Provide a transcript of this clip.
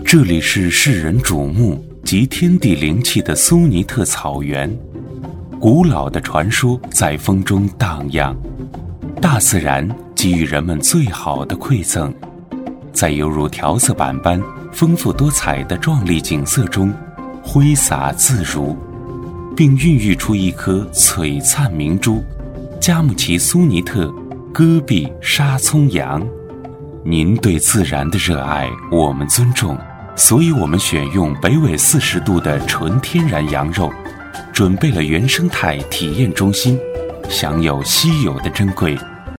这里是世人瞩目集天地灵气的苏尼特草原，古老的传说在风中荡漾，大自然给予人们最好的馈赠，在犹如调色板般丰富多彩的壮丽景色中挥洒自如，并孕育出一颗璀璨明珠——加木齐苏尼特戈壁沙葱羊。您对自然的热爱我们尊重，所以我们选用北纬40度的纯天然羊肉，准备了原生态体验中心，享有稀有的珍贵